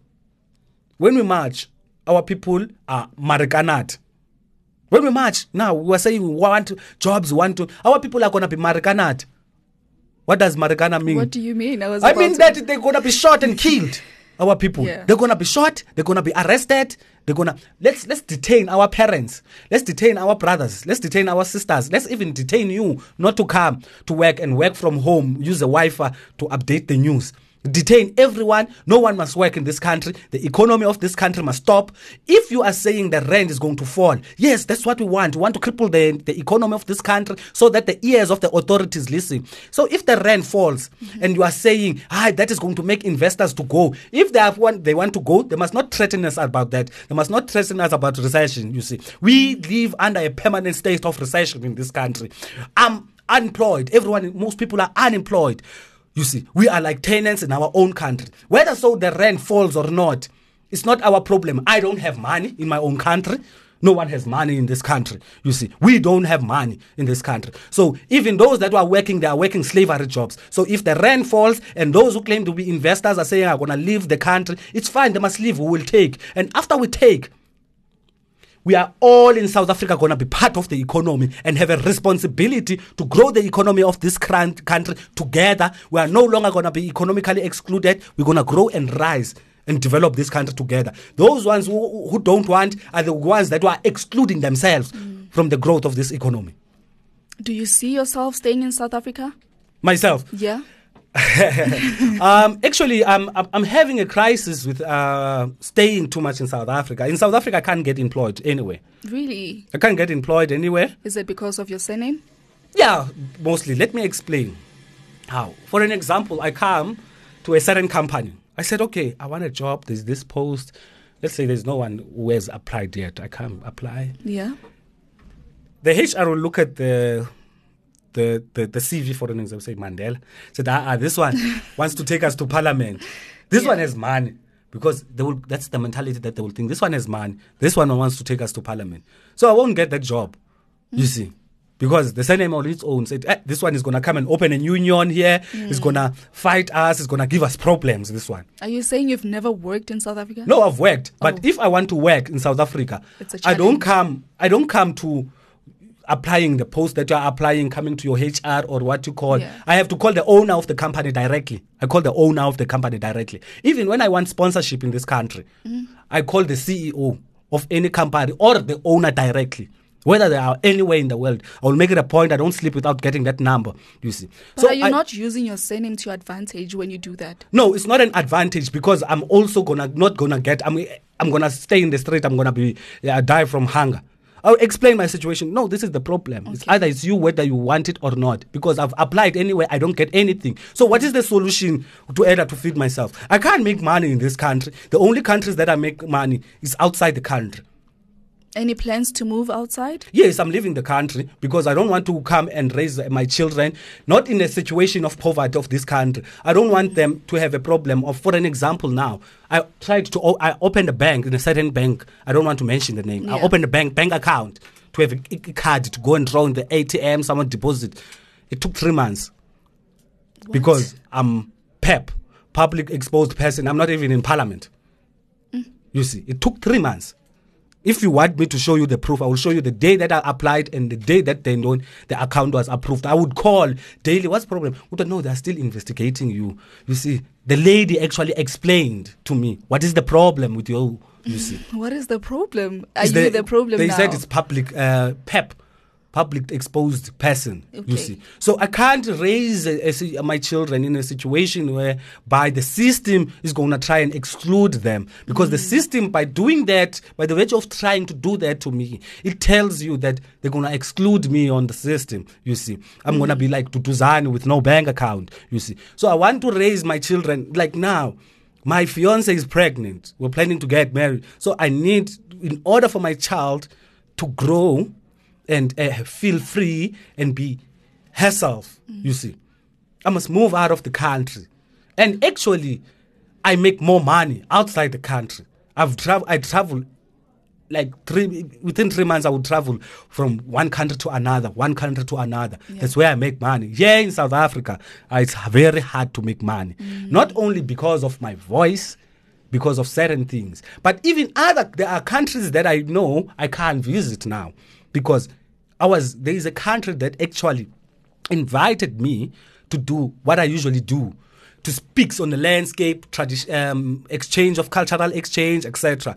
when we march, our people are Marikanat. When we march, now we are saying we want jobs, we want to. Our people are going to be Marikanat. What does Marikana mean? What do you mean? I was. I mean to... that they're going to be shot and killed. Our people, yeah. They're going to be shot. They're going to be arrested. They're going to let's let's detain our parents. Let's detain our brothers. Let's detain our sisters. Let's even detain you not to come to work and work from home. Use the Wi-Fi to update the news. Detain everyone. No one must work in this country. The economy of this country must stop. If you are saying the rand is going to fall, yes, that's what we want. We want to cripple the, the economy of this country so that the ears of the authorities listen. So if the rand falls mm-hmm. and you are saying, ah, that is going to make investors to go. If they have one, they want to go, they must not threaten us about that. They must not threaten us about recession, you see. We live under a permanent state of recession in this country. I'm unemployed. Everyone, most people are unemployed. You see, we are like tenants in our own country. Whether so the rent falls or not, it's not our problem. I don't have money in my own country. No one has money in this country. You see, we don't have money in this country. So even those that are working, they are working slavery jobs. So if the rent falls and those who claim to be investors are saying, I'm going to leave the country, it's fine. They must leave. We will take. And after we take, we are all in South Africa going to be part of the economy and have a responsibility to grow the economy of this country together. We are no longer going to be economically excluded. We're going to grow and rise and develop this country together. Those ones who, who don't want are the ones that are excluding themselves mm. from the growth of this economy. Do you see yourself staying in South Africa? Myself? Yeah. um, actually, I'm, I'm having a crisis with uh, staying too much in South Africa. In South Africa, I can't get employed anywhere. Really? I can't get employed anywhere. Is it because of your surname? Yeah, mostly. Let me explain how. For an example, I come to a certain company. I said, okay, I want a job. There's this post. let's say there's no one who has applied yet. I can't apply. Yeah. The H R will look at the the the, the C V, for an example, say Mandela. Said, ah, ah, this one wants to take us to parliament. This Yeah. one has money. Because they will, that's the mentality that they will think. This one has money. This one wants to take us to parliament. So I won't get that job, you see. Because the surname on its own said, eh, this one is going to come and open a union here. It's going to fight us. It's going to give us problems, this one. Are you saying you've never worked in South Africa? No, I've worked. But Oh. if I want to work in South Africa, It's a I don't challenge. come I don't come to applying the post that you're applying, coming to your H R or what you call. Yeah. I have to call the owner of the company directly. I call the owner of the company directly. Even when I want sponsorship in this country, Mm. I call the C E O of any company or the owner directly. Whether they are anywhere in the world, I will make it a point. I don't sleep without getting that number, you see. But are you I- not using your surname to your advantage when you do that? No, it's not an advantage because I'm also gonna not gonna get. I'm I'm gonna stay in the street. I'm gonna be uh, die from hunger. I'll explain my situation. No, this is the problem. It's Okay. either it's you whether you want it or not. Because I've applied anyway, I don't get anything. So what is the solution to either to feed myself? I can't make money in this country. The only countries that I make money is outside the country. Any plans to move outside? Yes, I'm leaving the country because I don't want to come and raise my children, not in a situation of poverty of this country. I don't want them to have a problem of, for an example now, I tried to, o- I opened a bank in a certain bank. I don't want to mention the name. I Yeah. opened a bank, bank account to have a, a card to go and draw in the A T M, someone deposit. It took three months because I'm P E P, public exposed person. I'm not even in parliament. You see, it took three months. If you want me to show you the proof, I will show you the day that I applied and the day that they know the account was approved. I would call daily. What's the problem? We don't know. They're still investigating you. You see, the lady actually explained to me what is the problem with you. You see, What is the problem? Are Is you the, problem They now? said it's public uh, P E P, public exposed person. Okay. You see, so I can't raise a, a, si- my children in a situation where by the system is going to try and exclude them because the system, by doing that, by the virtue of trying to do that to me, it tells you that they're going to exclude me on the system. You see, I'm going to be like Tutuzani with no bank account. You see, so I want to raise my children like now. My fiance is pregnant. We're planning to get married. So I need, in order for my child to grow and uh, feel free and be herself, you see, I must move out of the country. And actually, I make more money outside the country. I've travel. I travel like three within three months. I would travel from one country to another, one country to another. That's where I make money. Here in South Africa, uh, it's very hard to make money. Not only because of my voice, because of certain things, but even other. There are countries that I know I can't visit now because I was. There is a country that actually invited me to do what I usually do, to speak on the landscape, tradi- um, exchange of cultural exchange, et cetera.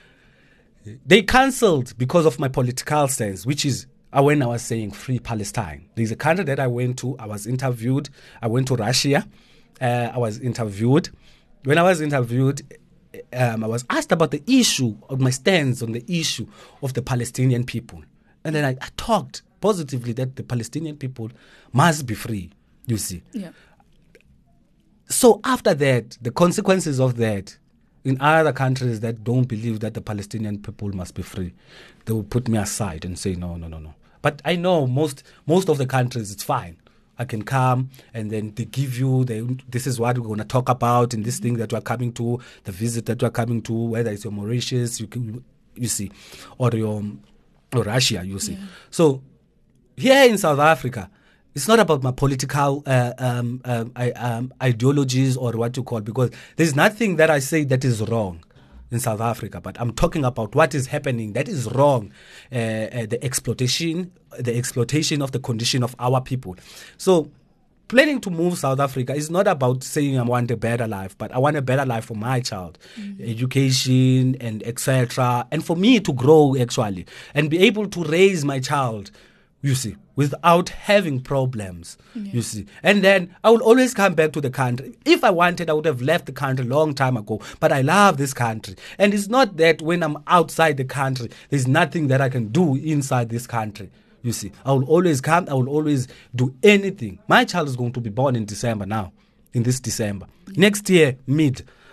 They cancelled because of my political stance, which is uh, when I was saying free Palestine. There's a country that I went to. I was interviewed. I went to Russia. Uh, I was interviewed. When I was interviewed, um, I was asked about the issue of my stance on the issue of the Palestinian people. And then I, I talked positively that the Palestinian people must be free, you see. Yeah. So after that, the consequences of that, in other countries that don't believe that the Palestinian people must be free, they will put me aside and say, no, no, no, no. But I know most most of the countries, it's fine. I can come and then they give you, they, this is what we're going to talk about in this thing that we're coming to, the visit that we're coming to, whether it's your Mauritius, you, can, you see, or your or Russia, you see. Yeah. So here in South Africa, it's not about my political uh, um, um, I, um, ideologies or what you call, because there's nothing that I say that is wrong in South Africa, but I'm talking about what is happening that is wrong, uh, uh, the exploitation, the exploitation of the condition of our people. So planning to move South Africa is not about saying I want a better life, but I want a better life for my child, mm-hmm. education and et cetera, and for me to grow actually and be able to raise my child, you see, without having problems, yeah. you see. And then I will always come back to the country. If I wanted, I would have left the country a long time ago, but I love this country. And it's not that when I'm outside the country, there's nothing that I can do inside this country. You see, I will always come, I will always do anything. My child is going to be born in December now, in this December. Yeah. Next year, mid,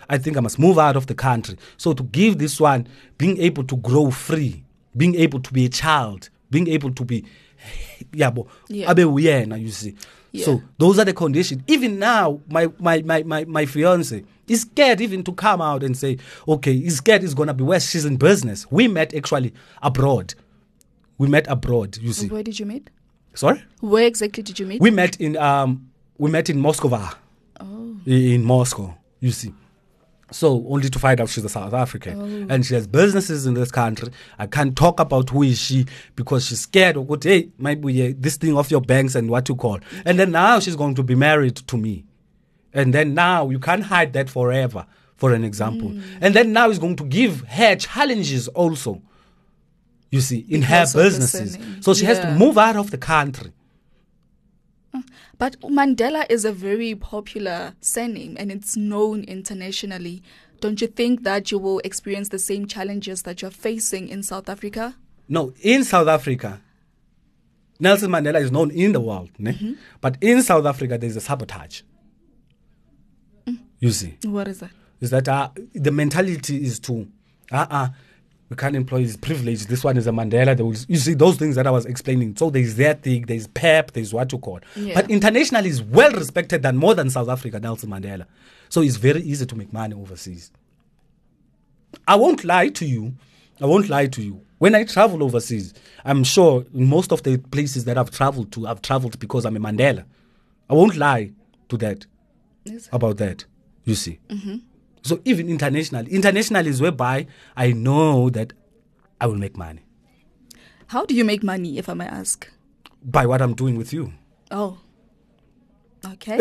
I think I must move out of the country. So to give this one, being able to grow free, being able to be a child, being able to be, yabo, Yeah. abe uyena, you see. Yeah. So those are the conditions. Even now, my, my, my, my, my fiance is scared even to come out and say, okay, he's scared it's going to be where she's in business. We met actually abroad. We met abroad, you see. Where did you meet? Sorry? Where exactly did you meet? We met in um we met in Moscow. Oh. In Moscow, you see. So only to find out she's a South African. Oh. And she has businesses in this country. I can't talk about who is she because she's scared of what, hey, might be uh, this thing of your banks and what you call. And then now she's going to be married to me. And then now you can't hide that forever, for an example. Mm. And then now he's going to give her challenges also, you see, in Because her of the businesses. surname. So she has to Yeah. move out of the country. But Mandela is a very popular surname and it's known internationally. Don't you think that you will experience the same challenges that you're facing in South Africa? No, in South Africa, Nelson Mandela is known in the world. Ne? Mm-hmm. But in South Africa, there's a sabotage. Mm. You see. What is that? Is that uh, the mentality is to, uh-uh, we can't employ his privilege. This one is a Mandela. They will, you see, those things that I was explaining. So there's that thing, there's P E P, there's what you call. Yeah. But internationally, is well respected than more than South Africa, Nelson Mandela. So it's very easy to make money overseas. I won't lie to you. I won't lie to you. When I travel overseas, I'm sure in most of the places that I've traveled to, I've traveled because I'm a Mandela. I won't lie to that, Yes. about that, you see. Mm-hmm. So even internationally, international is whereby I know that I will make money How do you make money, if I may ask? by what I'm doing with you. Oh. Okay.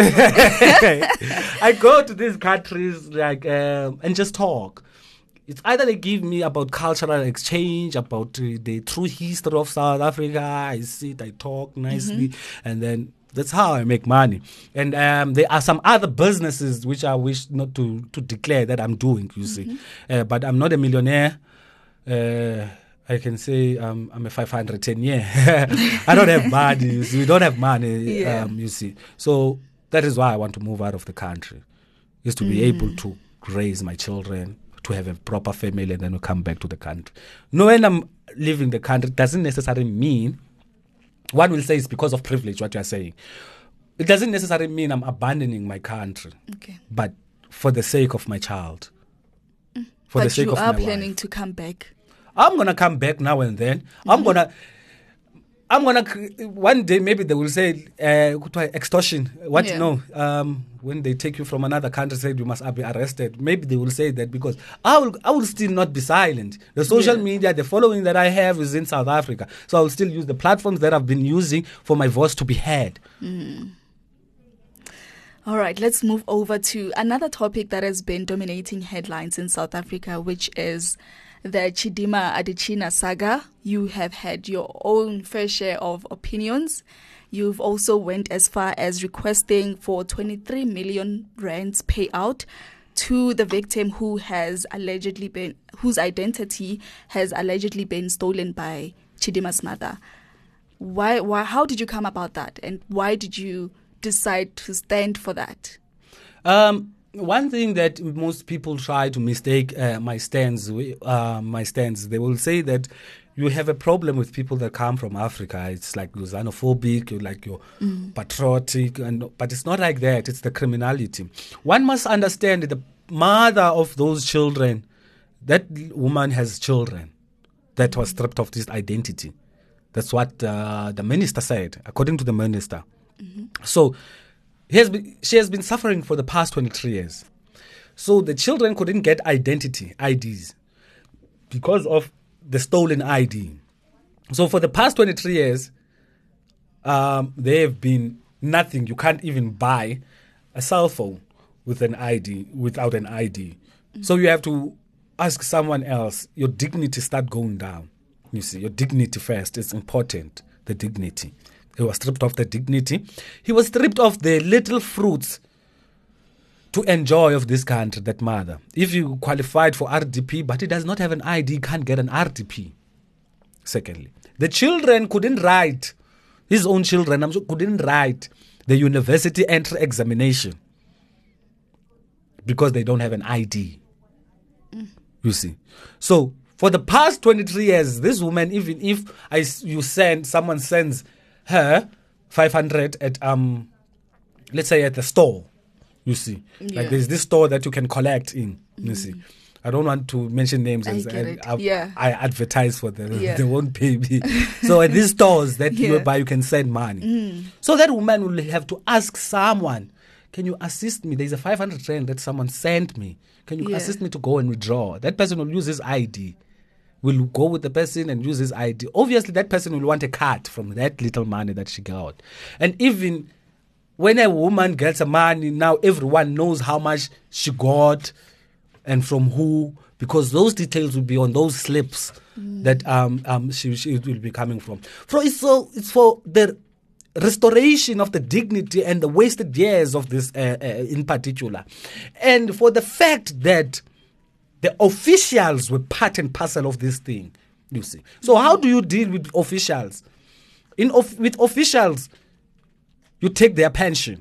I go to these countries like um, and just talk. It's either they give me about cultural exchange, about uh, the true history of South Africa. I sit, I talk nicely, and then that's how I make money. And um, there are some other businesses which I wish not to, to declare that I'm doing, you see. Uh, but I'm not a millionaire. Uh, I can say um, I'm a five hundred ten year. I don't have money. You see. We don't have money, Yeah. um, you see. So that is why I want to move out of the country, is to be able to raise my children, to have a proper family, and then we come back to the country. No, when I'm leaving the country, doesn't necessarily mean, one will say it's because of privilege, what you are saying. It doesn't necessarily mean I'm abandoning my country, Okay. but for the sake of my child. For the But sake you of are my planning wife. to come back. I'm gonna come back now and then. I'm gonna, I'm gonna. cr- One day maybe they will say uh, kuthiwa extortion. What Yeah. no? Um, when they take you from another country, say you must be arrested. Maybe they will say that because I will. I will still not be silent. The social Yeah. media, the following that I have is in South Africa, so I will still use the platforms that I've been using for my voice to be heard. All right, let's move over to another topic that has been dominating headlines in South Africa, which is the Chidima Adetshina saga. You have had your own fair share of opinions. You've also went as far as requesting for twenty-three million rands payout to the victim who has allegedly been, whose identity has allegedly been stolen by Chidima's mother. Why, why, how did you come about that? And why did you decide to stand for that? Um, one thing that most people try to mistake uh, my stands, wi- uh, my stands, they will say that you have a problem with people that come from Africa. It's like you're xenophobic, you're like you're patriotic, and but it's not like that. It's the criminality. One must understand that the mother of those children, that woman has children that was stripped of this identity. That's what uh, the minister said, according to the minister. So he has been, she has been suffering for the past twenty-three years. So the children couldn't get identity, I Ds, because of the stolen I D. So for the past twenty-three years, um, they have been nothing. You can't even buy a cell phone with an I D, without an I D. So you have to ask someone else. Your dignity start going down. You see, your dignity first is important, the dignity. He was stripped of the dignity. He was stripped of the little fruits to enjoy of this country, that mother. If you qualified for R D P, but he does not have an I D, he can't get an R D P. Secondly, the children couldn't write, his own children I'm sure, couldn't write the university entry examination because they don't have an I D. Mm. You see. So for the past twenty-three years, this woman, even if I, you send, someone sends her five hundred at, um, let's say at the store, you see. Yeah. Like there's this store that you can collect in, you mm. see. I don't want to mention names. I, as get I, it. I, Yeah. I advertise for them. Yeah. They won't pay me. So at these stores that Yeah. whereby you can send money. Mm. So that woman will have to ask someone, can you assist me? There's a five hundred rand that someone sent me. Can you Yeah. assist me to go and withdraw? That person will use his I D. Will go with the person and use his I D. Obviously, that person will want a cut from that little money that she got. And even when a woman gets a money, now everyone knows how much she got and from who, because those details will be on those slips mm. that um um she, she will be coming from. For it's so it's for the restoration of the dignity and the wasted years of this uh, uh, in particular, and for the fact that the officials were part and parcel of this thing. You see. So how do you deal with officials? In of, with officials, you take their pension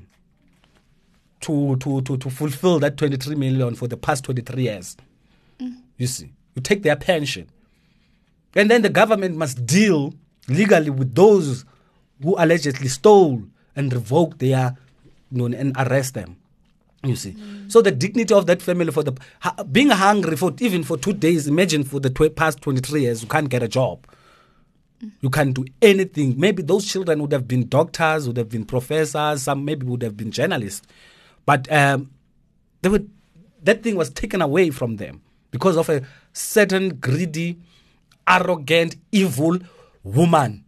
to to to to fulfill that twenty-three million for the past twenty-three years. Mm. You see, you take their pension, and then the government must deal legally with those who allegedly stole and revoke their, you know, and arrest them. You see, mm. so the dignity of that family for the ha, being hungry for even for two days. Imagine for the tw- past twenty-three years, you can't get a job. Mm. You can't do anything. Maybe those children would have been doctors, would have been professors. Some maybe would have been journalists, but um, they were that thing was taken away from them because of a certain greedy, arrogant, evil woman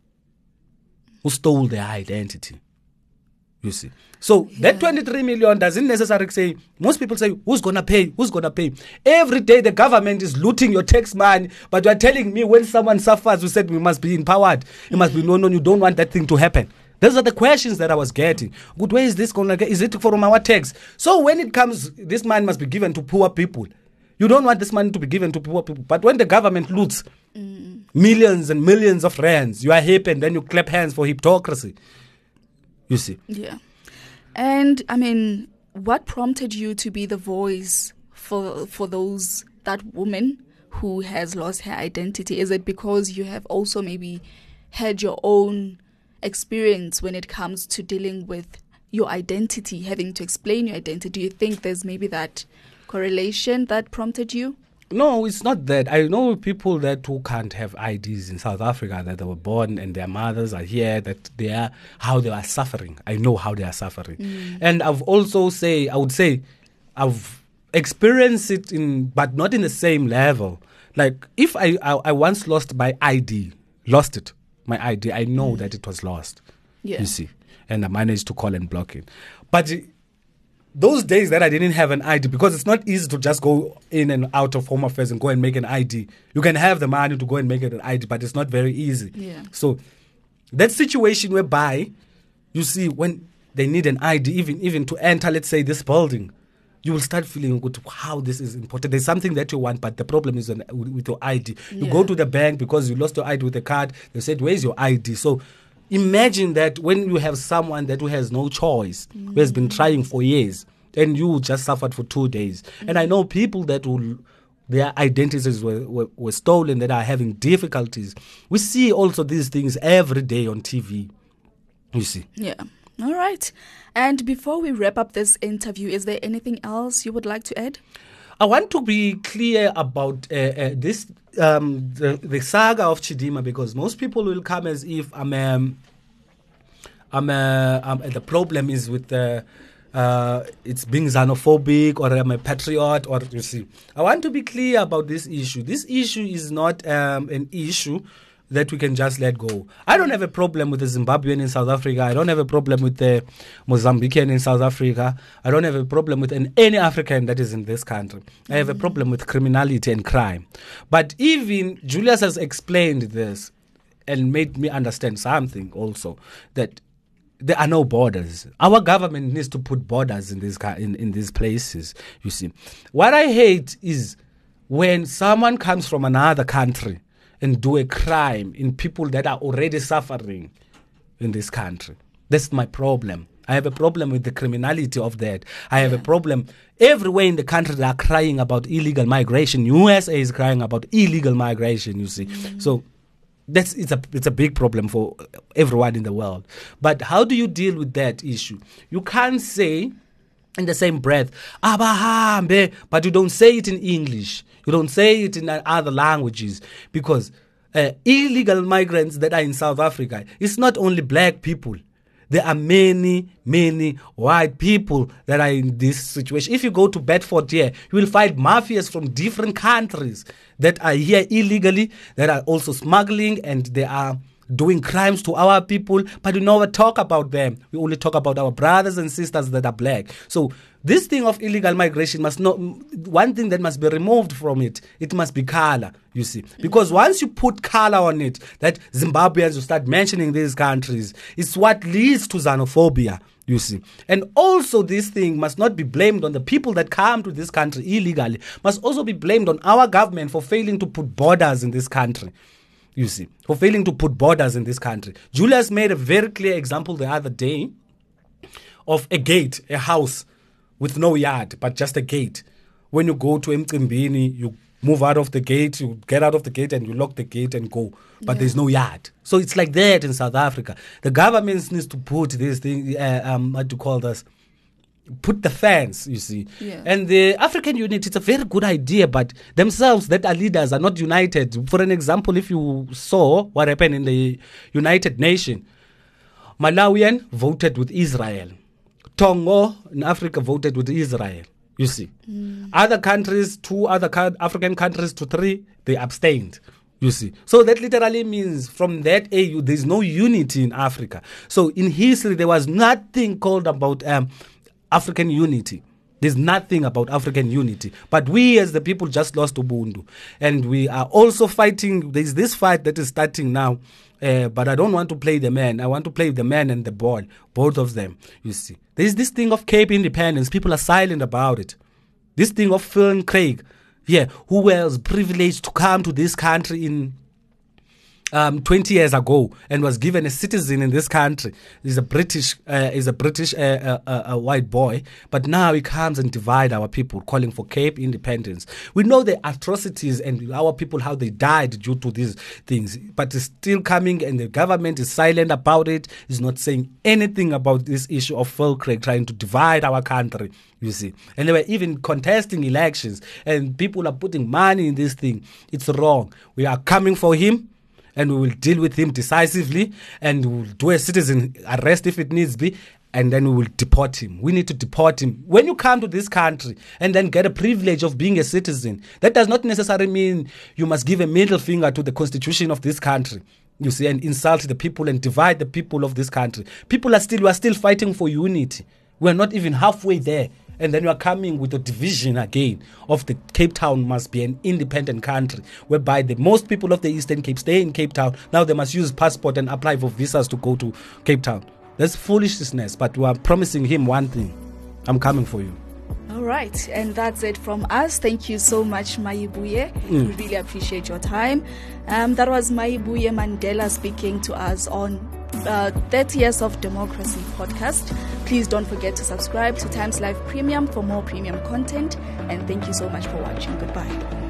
who stole their identity. You see. So yeah. that twenty-three million doesn't necessarily say, most people say, who's going to pay? Who's going to pay? Every day the government is looting your tax money, but you are telling me when someone suffers, you said we must be empowered. It must be, no, no, you don't want that thing to happen. Those are the questions that I was getting. Good, where is this going to get? Is it from our tax? So when it comes, this money must be given to poor people. You don't want this money to be given to poor people. But when the government loots mm. millions and millions of rands, you are happy and then you clap hands for hypocrisy. You see? Yeah. And I mean, what prompted you to be the voice for for those that woman who has lost her identity? Is it because you have also maybe had your own experience when it comes to dealing with your identity, having to explain your identity? Do you think there's maybe that correlation that prompted you? No, it's not that. I know people that who can't have I Ds in South Africa, that they were born and their mothers are here, that they are, how they are suffering. I know how they are suffering. Mm. And I've also say, I would say, I've experienced it in, but not in the same level. Like if I, I, I once lost my I D, lost it, my I D, I know mm. that it was lost. Yeah. You see, and I managed to call and block it. But it, those days that I didn't have an I D, because it's not easy to just go in and out of Home Affairs and go and make an I D. You can have the money to go and make it an I D, but it's not very easy. Yeah. So that situation whereby, you see, when they need an I D, even even to enter, let's say, this building, you will start feeling good, how this is important. There's something that you want, but the problem is on, with your I D. You yeah. go to the bank because you lost your I D with the card. They said, where's your I D? So imagine that when you have someone that who has no choice, mm. who has been trying for years, and you just suffered for two days. Mm. And I know people that will, their identities were, were, were stolen, that are having difficulties. We see also these things every day on T V, you see. Yeah. All right. And before we wrap up this interview, is there anything else you would like to add? I want to be clear about uh, uh, this, um, the, the saga of Chidima, because most people will come as if I'm, um, I'm, uh, I'm the problem is with uh, uh, it's being xenophobic, or I'm a patriot, or you see. I want to be clear about this issue. This issue is not um, an issue that we can just let go. I don't have a problem with the Zimbabwean in South Africa. I don't have a problem with the Mozambican in South Africa. I don't have a problem with an, any African that is in this country. I have a problem with criminality and crime. But even Julius has explained this and made me understand something also, that there are no borders. Our government needs to put borders in these in, in these places, you see. What I hate is when someone comes from another country and do a crime in people that are already suffering in this country. That's my problem. I have a problem with the criminality of that. I have yeah. a problem everywhere in the country. They are crying about illegal migration. U S A is crying about illegal migration, you see. Mm. So that's it's a it's a big problem for everyone in the world. But how do you deal with that issue? You can't say in the same breath, abahambe, but you don't say it in English. You don't say it in other languages, because uh, illegal migrants that are in South Africa, it's not only black people. There are many, many white people that are in this situation. If you go to Bedford here, you will find mafias from different countries that are here illegally, that are also smuggling, and they are doing crimes to our people, but we never talk about them. We only talk about our brothers and sisters that are black. So this thing of illegal migration must not, one thing that must be removed from it, it must be color, you see. Because once you put color on it, that Zimbabweans will start mentioning these countries, it's what leads to xenophobia, you see. And also this thing must not be blamed on the people that come to this country illegally, must also be blamed on our government for failing to put borders in this country. You see, for failing to put borders in this country. Julius made a very clear example the other day of a gate, a house with no yard, but just a gate. When you go to Mcimbini, you move out of the gate, you get out of the gate and you lock the gate and go. But yeah. there's no yard. So it's like that in South Africa. The government needs to put this thing, uh, um, what do you call this? Put the fence, you see. Yeah. And the African unity, it's a very good idea, but themselves, that are leaders, are not united. For an example, if you saw what happened in the United Nations, Malawian voted with Israel. Tongo in Africa voted with Israel, you see. Mm. Other countries, two other ca- African countries to three, they abstained. You see. So that literally means from that A U, there's no unity in Africa. So in history, there was nothing called about um, African unity. There's nothing about African unity. But we as the people just lost Ubuntu. And we are also fighting. There's this fight that is starting now. Uh, but I don't want to play the man. I want to play the man and the ball. Both of them, you see. There's this thing of Cape Independence. People are silent about it. This thing of Phil Craig. Yeah, who was privileged to come to this country in Um, twenty years ago and was given a citizen in this country. He's a British, uh, he's a British uh, uh, uh, white boy, but now he comes and divide our people, calling for Cape Independence. We know the atrocities and our people, how they died due to these things, but it's still coming and the government is silent about it. It's not saying anything about this issue of Phil Craig trying to divide our country, you see. And they were even contesting elections and people are putting money in this thing. It's wrong. We are coming for him. And we will deal with him decisively, and we will do a citizen arrest if it needs be, and then we will deport him. We need to deport him. When you come to this country and then get a privilege of being a citizen, that does not necessarily mean you must give a middle finger to the constitution of this country, you see, and insult the people and divide the people of this country. People are still, we are still fighting for unity. We are not even halfway there. And then you are coming with a division again of the Cape Town must be an independent country, whereby the most people of the Eastern Cape stay in Cape Town. Now they must use passport and apply for visas to go to Cape Town. That's foolishness, but we are promising him one thing. I'm coming for you. All right, and that's it from us. Thank you so much, Maibuye. Mm. We really appreciate your time. Um, that was Maibuye Mandela speaking to us on Uh, thirty Years of Democracy podcast. Please don't forget to subscribe to Times Live Premium for more premium content, and thank you so much for watching. Goodbye.